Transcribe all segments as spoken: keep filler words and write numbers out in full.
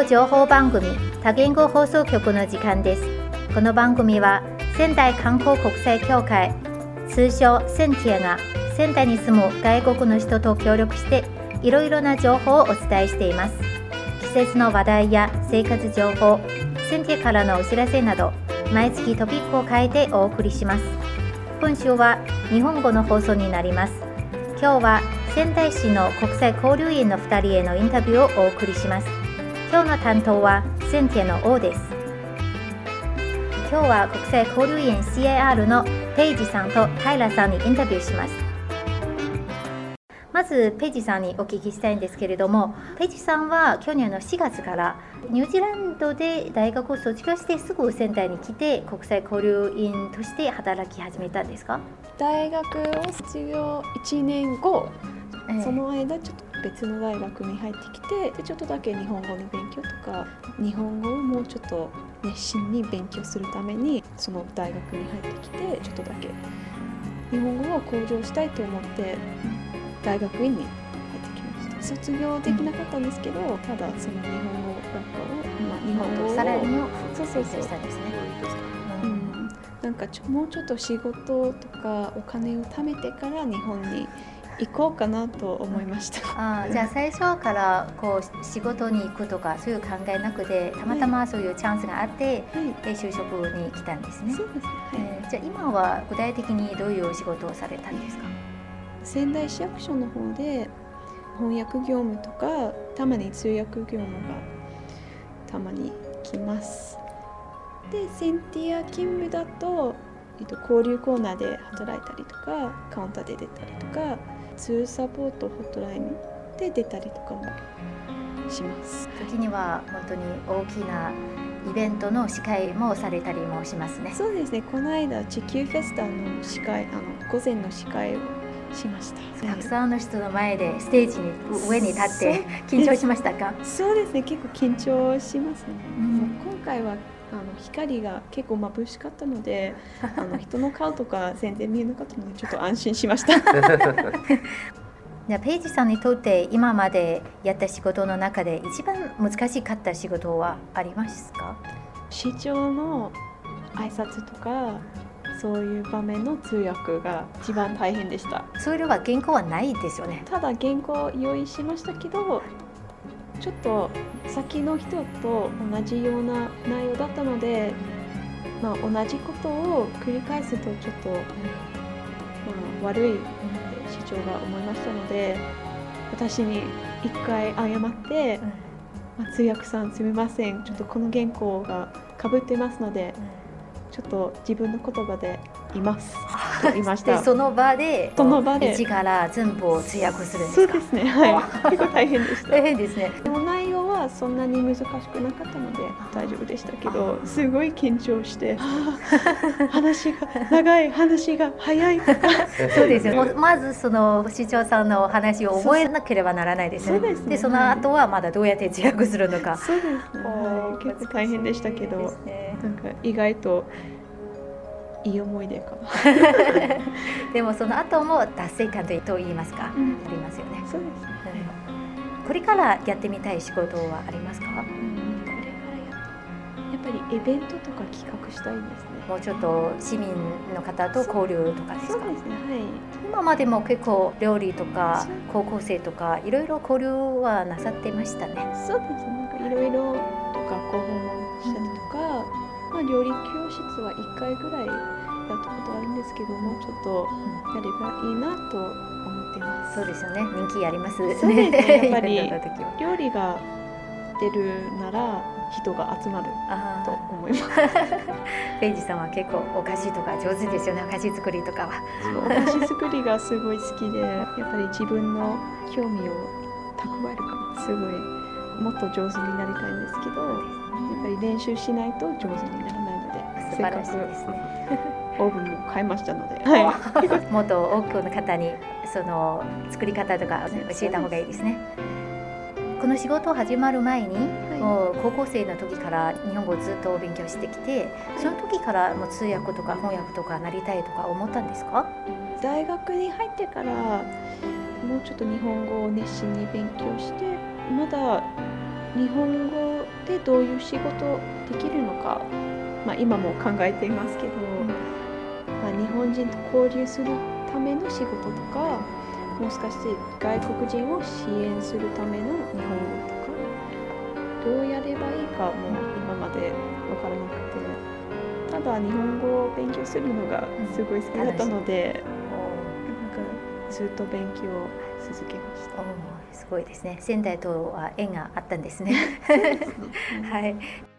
語情報番組多言語放送局の時間です。この番組は仙台観光国際協会、通称センティアが仙台に住む外国の人と協力していろいろな情報をお伝えしています。季節の話題や生活情報、センティアからのお知らせなど毎月トピックを変えてお送りします。今週は日本語の放送になります。今日は仙台市の国際交流員のふたりへのインタビューをお送りします。今日の担当はセンティアの王です。今日は国際交流員 シーアイアール のペイジさんと平さんにインタビューします。まずペイジさんにお聞きしたいんですけれども、ペイジさんは去年のしがつからニュージーランドで大学を卒業してすぐ仙台に来て国際交流員として働き始めたんですか？ 大学を卒業いちねんご、えー、その間ちょっと別の大学に入ってきて、でちょっとだけ日本語の勉強とか日本語をもうちょっと熱心に勉強するためにその大学に入ってきて、ちょっとだけ日本語を向上したいと思って大学院に入ってきました。卒業できなかったんですけど、うん、ただその日本語学科を、まあ、日本語をさらにもそうそうそうしたんですね。 うん、なんかちょもうちょっと仕事とかお金を貯めてから日本に行こうかなと思いました。 あ、じゃあ最初からこう仕事に行くとかそういう考えなくて、たまたまそういうチャンスがあって、はい、就職に来たんですね。 そうですね、はい。 えー、じゃあ今は具体的にどういう仕事をされたんですか？ 仙台市役所の方で翻訳業務とか、たまに通訳業務がたまに来ます。でセンティア勤務だと、えっと、交流コーナーで働いたりとか、カウンターで出たりとか、通サポートホットラインで出たりとかもします。 時には本当に大きなイベントの司会もされたりもしますね。 そうですね。この間地球フェスタの司会、あの午前の司会をしました。 たくさんの人の前でステージに上に立って緊張しましたか？ そうですね。結構緊張しますね。うん、今回はあの光が結構眩しかったのであの人の顔とか全然見えなかったのでちょっと安心しました。 じゃあペイジさんにとって今までやった仕事の中で一番難しかった仕事はありますか？ 市長の挨拶とかそういう場面の通訳が一番大変でした。 それは原稿はないですよね。 ただ原稿用意しましたけど、ちょっと先の人と同じような内容だったので、まあ、同じことを繰り返すとちょっと、まあ、悪いって市長が思いましたので、私に一回謝って、まあ、通訳さんすみません、ちょっとこの原稿がかぶってますので、ちょっと自分の言葉で言いますと言いました。 でその場でその場で一から全部通訳するんですか？ そうですね、はい。結構大変でした。 大変ですね。 でも内容はそんなに難しくなかったので大丈夫でしたけど、すごい緊張して話が長い、話が早いとかそうですよ。まずその市長さんの話を覚えなければならないですね。 そうですね。 でその後はまだどうやって通訳するのか。 そうですね、はい、結構大変でしたけど、なんか意外といい思い出かな。 でもその後も達成感と言いますか、うん、ありますよね。 そうですね、 うん、これからやってみたい仕事はありますか？うん、これからや、やっぱりイベントとか企画したいんですね。 もうちょっと市民の方と交流とかですか？ そうですね、はい。 今までも結構料理とか高校生とかいろいろ交流はなさってましたね。 そうですね、なんかいろいろ学校訪問したりとか、まあ、料理教室はいっかいぐらいやったことあるんですけども、ちょっとやればいいなと思っています。 そうですよね、人気ありますね。 そうですね、やっぱり料理が出るなら人が集まると思います。 ペイジさんは結構お菓子とか上手ですよね。お菓子作りとかは。 そう、お菓子作りがすごい好きで、やっぱり自分の興味を蓄えるかな、すごいもっと上手になりたいんですけど、やっぱり練習しないと上手にならないので、 素晴らしいですね。 オーブンも買いましたので、はい、 もっと多くの方にその作り方とか教えた方がいいですね。この仕事始まる前に、はい、もう高校生の時から日本語をずっと勉強してきて、その時からもう通訳とか翻訳とかなりたいとか思ったんですか？ 大学に入ってからもうちょっと日本語を熱心に勉強して、まだ日本語でどういう仕事できるのか、まあ、今も考えていますけど、まあ、日本人と交流するための仕事とか、もしかして外国人を支援するための日本語とか、どうやればいいかも今まで分からなくて、ただ日本語を勉強するのがすごい好きだったので、なんかずっと勉強を続けました。 すごいですね。仙台とは縁があったんですね。はい。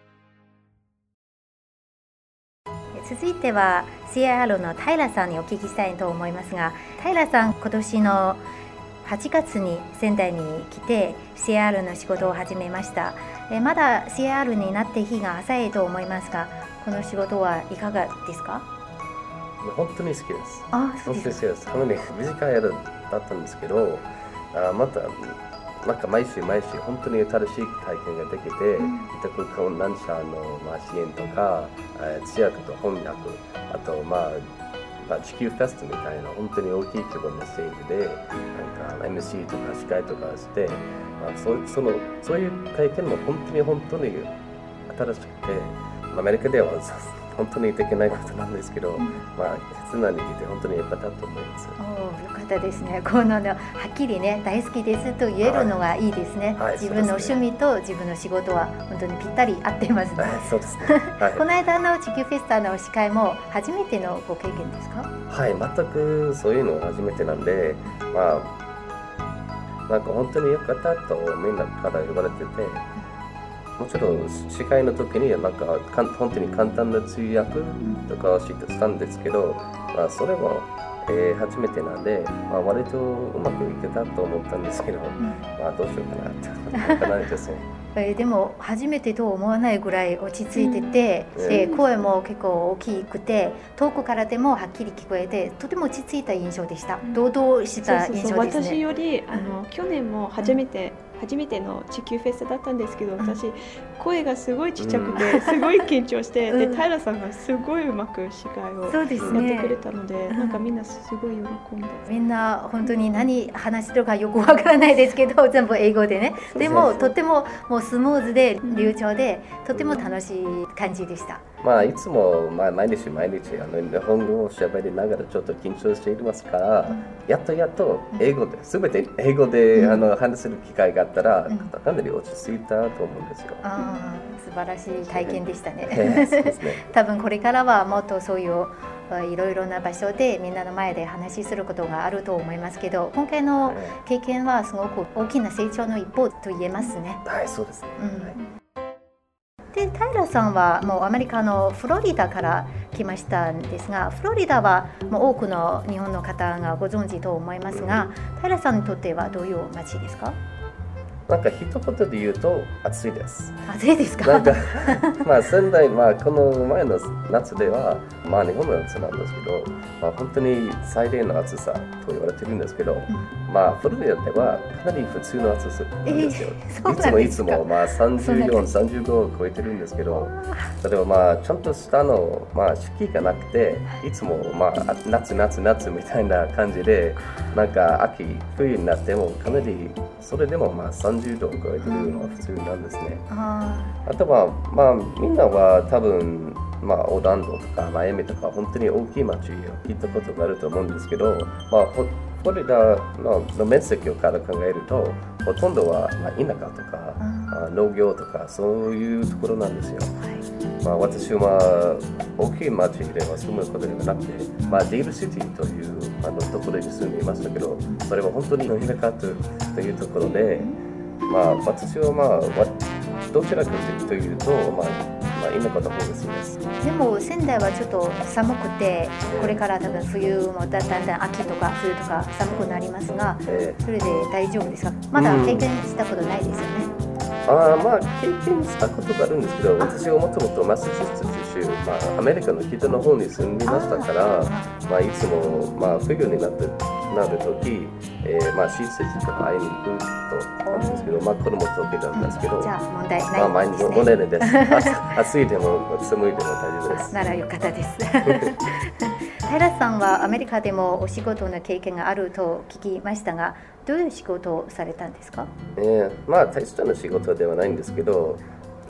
続いては シーアイアール の平さんにお聞きしたいと思いますが、平さん、今年のはちがつに仙台に来て シーアイアール の仕事を始めました。えまだ シーアイアール になって日が浅いと思いますが、この仕事はいかがですか？ 本当に好きです。 あ、そう本当に好きですか。 です。かなり短い間だったんですけど、あまたなんか毎週毎週本当に新しい体験ができて、 うん、 委託困難者の、まあ、支援とか、えー、通訳と翻訳、あと、まあまあ、地球フェストみたいな本当に大きい規模のステージでなんか エムシー とか司会とかして、まあ、そ, そ, のそういう体験も本当に本当に新しくて、アメリカでは本当にできないことなんですけど、うん、まあ忽那に来て本当に良かったと思います。 お、よかったですね。このはっきりね、大好きですと言えるのがいいですね。はいはい、自分の趣味と自分の仕事は本当にぴったり合ってますね。 そうですね。はい、 この間の地球フェスタの司会も初めてのご経験ですか？ はい、全くそういうの初めてなんで、まあなんか本当に良かったとみんなから言われてて。もちろん司会の時になんか本当に簡単な通訳とかをしたんですけど、まあ、それも、えー、初めてなんで、まあ、割とうまくいけたと思ったんですけど、うん、まあどうしようかなって分からないですね。 えー、でも初めてと思わないぐらい落ち着いてて、うん、で声も結構大きくて遠くからでもはっきり聞こえて、とても落ち着いた印象でした。堂々した印象ですね。 そうそうそう、私よりあの、うん、去年も初めて、うん初めての地球フェスだったんですけど、私、うん、声がすごいちっちゃくて、うん、すごい緊張して、うん、で平さんがすごいうまく司会をやってくれたので、なんかみんなすごい喜んで、 みんな本当に何話してるかよくわからないですけど全部英語でね、でもとてももうスムーズで流暢で、とても楽しい感じでした。 まあいつも、まあ、毎日毎日あの日本語を喋りながらちょっと緊張していますから、うん、やっとやっと英語で、全て英語で、うん、あの話せる機会があったら、うん、かなり落ち着いたと思うんですよ。 あ、素晴らしい体験でしたね。多分これからはもっとそういういろいろな場所でみんなの前で話することがあると思いますけど、今回の経験はすごく大きな成長の一歩と言えますね。 はい、そうですね。うん、はい。 で平さんはもうアメリカのフロリダから来ましたんですが、フロリダはもう多くの日本の方がご存知と思いますが、平さんにとってはどういう街ですか？ なんか一言で言うと暑いです。 暑いですか？ なんかまあ仙台、まあこの前の夏ではまあ日本の夏なんですけど、まあ本当に最低の暑さと言われてるんですけど、うん、まあフロリダではかなり普通の暑さなんですよ。えー、いつもいつもまあさんじゅうよん、さんじゅうごを超えてるんですけど、例えばまあちゃんとしたのまあ四季がなくて、いつもまあ夏夏夏みたいな感じで、なんか秋冬になってもかなりそれでもまあさんじゅうどを超えてるのは普通なんですね。あ, あとは、まあ、みんなは多分、まあ、オーランドとかマイアミとか本当に大きい街を聞いたことがあると思うんですけど、まあ、フロリダ の, の面積から考えるとほとんどは、まあ、田舎とか、まあ、農業とかそういうところなんですよ。まあ、私は大きい街では住むことではなくて、まあ、デールシティというあのところに住んでいましたけど、それは本当に田舎というところで、まあ、私はまあどちらかというと、まあ、まあ田舎の方が好きです。 でも仙台はちょっと寒くて、これから多分冬もだんだん秋とか冬とか寒くなりますが、えー、それで大丈夫ですか？まだ経験したことないですよね。 あまあ経験したことがあるんですけど、私はもともとマサチューセッツ州、まあ、アメリカの北の方に住んでましたから、まあ、いつも、まあ、冬になってなるとき、えー、まあ親戚とか会いに行くとなんですけど、まあ子供とけなんですけど、 じゃあ問題ないですね。まあ毎日問題ないです。暑いでも寒いでも大丈夫です。 ならよかったです。平さんはアメリカでもお仕事の経験があると聞きましたが、どういう仕事をされたんですか？ えー、まあ大したの仕事ではないんですけど、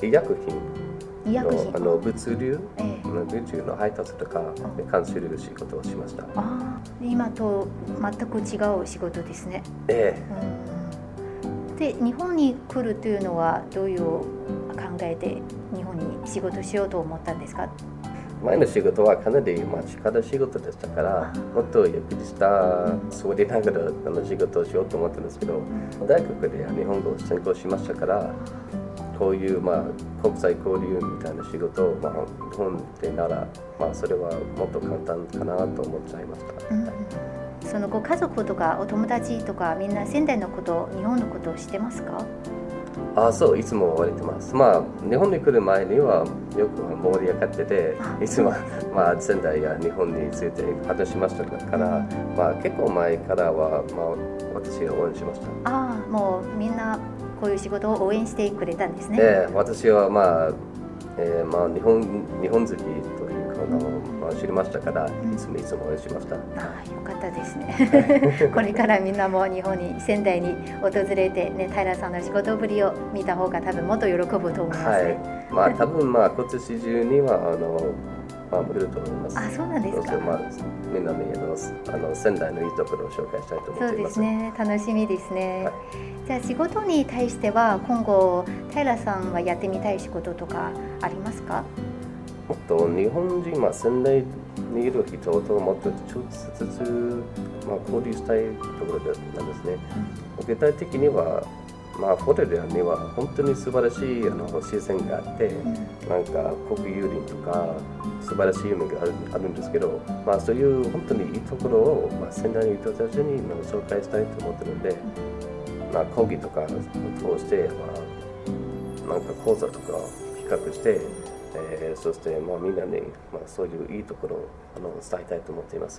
医薬品医薬品のあの物流、 ええ、 物流の配達とかに関する仕事をしました。 あ今と全く違う仕事ですね。 ええ、うん、で日本に来るというのはどういう考えで日本に仕事しようと思ったんですか？ 前の仕事はかなり街角仕事でしたから、もっとゆっくりした座りながらあの仕事をしようと思ったんですけど、大学で日本語を専攻しましたから、こういう、まあ、国際交流みたいな仕事を、まあ、日本でなら、まあ、それはもっと簡単かなと思っちゃいました。うん、 そのご家族とかお友達とかみんな仙台のこと、日本のことを知ってますか？ あそう、いつも言われてます。まあ、日本に来る前にはよく盛り上がってて、いつも、まあ、仙台や日本について話しましたから、まあ、結構前からは、まあ、私が応援しました。 ああ、もうみんなこういう仕事を応援してくれたんですね。 えー、私は、まあえーまあ、日本、日本好きというかの、まあ、知りましたから、いつもいつも応援しました。 ああ、よかったですね。これからみんなも日本に、仙台に訪れて、ね、平さんの仕事ぶりを見た方が多分もっと喜ぶと思いますね。はい、 まあ、多分、まあ、今年中にはあの、まあ、来ると思います。 あ、そうなんですか。 まあ、みんなにあの仙台のいいところを紹介したいと思っています。 そうですね、楽しみですね。はい、じゃあ仕事に対しては今後平さんはやってみたい仕事とかありますか？ もっと日本人、まあ、仙台にいる人ともっと直接、まあ、交流したいところなんですね。うん、具体的には、まあ、フォルダには本当に素晴らしいあの自然があって、うん、なんか国有林とか素晴らしい海がある、あるんですけど、まあ、そういう本当にいいところを、まあ、仙台の人たちに紹介したいと思ってるので、まあ、講義とかを通して、まあ、なんか講座とかを企画して、えー、そして、まあ、みんなに、まあ、そういういいところをあの伝えたいと思っています。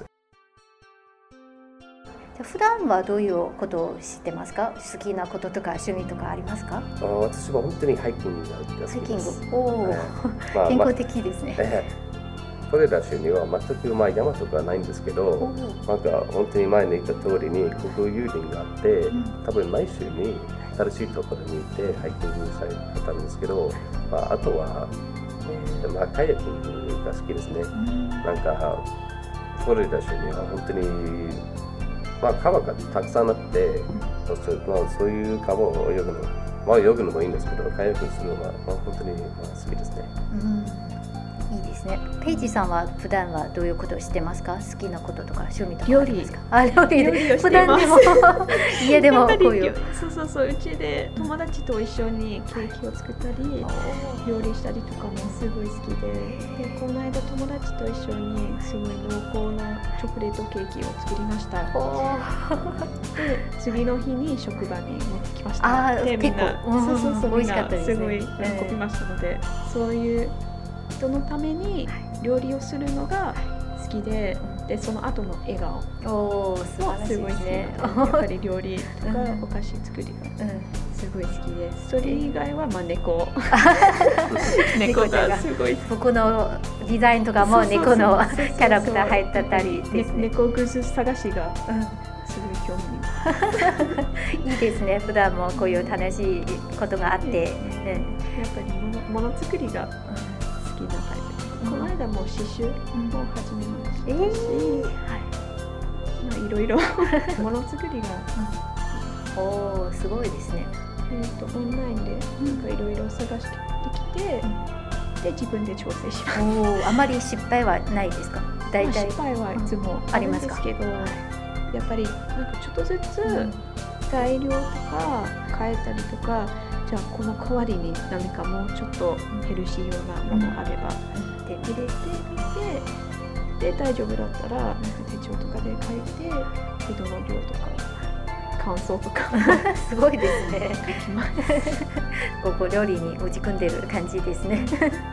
じゃあ普段はどういうことを知ってますか？好きなこととか趣味とかありますか？ あ、私は本当にハイキングが好きです。 ハイキング、おー、まあ、健康的ですね。えー、フロリダ州には全く、まあ、山とかないんですけど、なんか本当に前に言った通りに国有林があって、うん、多分毎週に新しいところに行ってハイキングされたんですけど、まあ、あとは、えーまあ、カヤッキングが好きですね。うん、なんかフロリダ州には本当にまあ、川がたくさんあって、うん、そうすると、まあ、そういう川を泳ぐの、まあ、泳ぐのもいいんですけど、カヤックするのは、まあ、本当に、まあ、好きですね。 うん、いいですね。ペイジさんは普段はどういうことをしてますか？好きなこととか趣味とか料理ですか？ あ、料理で普段でも家でもこういうそうそうそう、うちで友達と一緒にケーキを作ったり料理したりとかもすごい好きで、でこの間友達と一緒にすごい濃厚なチョコレートケーキを作りました。で次の日に職場に持ってきました。 あ、 でみんな、うん、そうそうそう、 美味しかったですね。 すごい喜びましたので、そういう人のために料理をするのが好きで、でその後の笑顔もすごいですね。 やっぱり料理とかお菓子作りがすごい好きです。それ以外はまあ猫猫がすごい。 僕のデザインとかも猫のキャラクター入ってたりですね。 猫グズ探しがすごい興味いいですね。普段もこういう楽しいことがあって、やっぱりものづくりが好きなタイプ。この間も刺繍を始めましたし、うん、えー、はい、まあいろいろものづくりが、 うん、おー、すごいですね。 えーとオンラインでなんかいろいろ探してきて、うん、で自分で調整します。 おー、あまり失敗はないですか？ 大体、まあ、失敗はいつもあるんですけど、うん、やっぱりなんかちょっとずつ材料とか変えたりとか、じゃあこの代わりに何かもうちょっとヘルシーようなものあれば、うんで入れてみて、で大丈夫だったらなんか手帳とかで書いて、井戸の量とか乾燥とかすごいですね。ここ料理に打ち込んでる感じですね。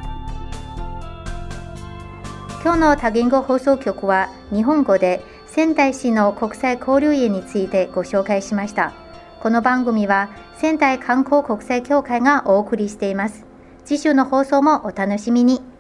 今日の多言語放送局は日本語で仙台市の国際交流園についてご紹介しました。この番組は仙台観光国際協会がお送りしています。次週の放送もお楽しみに。